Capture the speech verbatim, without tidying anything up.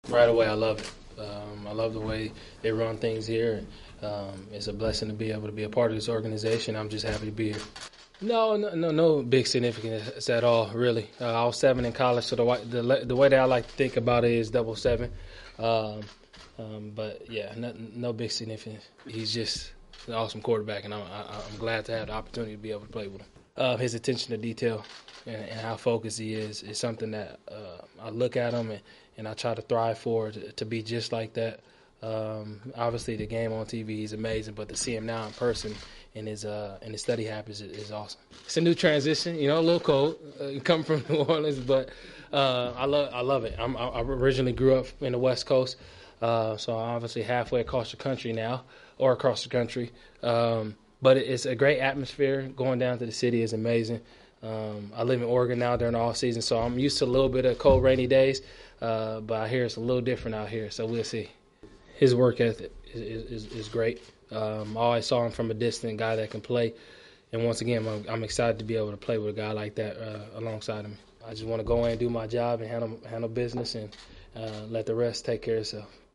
Right away, I love it. Um, I love the way they run things here. Um, it's a blessing to be able to be a part of this organization. I'm just happy to be here. No, no, no, no big significance at all, really. Uh, I was seven in college, so the, way- the the way that I like to think about it is double seven. Um, um, but yeah, no, no big significance. He's just an awesome quarterback, and I'm, I, I'm glad to have the opportunity to be able to play with him. Uh, his attention to detail and, and how focused he is is something that uh, I look at him and, and I try to thrive for to, to be just like that. Um, obviously, the game on T V he's amazing, but to see him now in person and his uh, and his study habits is, is awesome. It's a new transition, you know, a little cold, uh, coming from New Orleans, but uh, I love I love it. I'm, I originally grew up in the West Coast, uh, so I'm obviously halfway across the country now, or across the country. Um, but it's a great atmosphere. Going down to the city is amazing. Um, I live in Oregon now during the off season, so I'm used to a little bit of cold, rainy days. Uh, but I hear it's a little different out here, so we'll see. His work ethic is, is, is great. Um, I always saw him from a distant guy that can play. And once again, I'm, I'm excited to be able to play with a guy like that uh, alongside him. I just want to go in and do my job and handle, handle business and uh, let the rest take care of itself.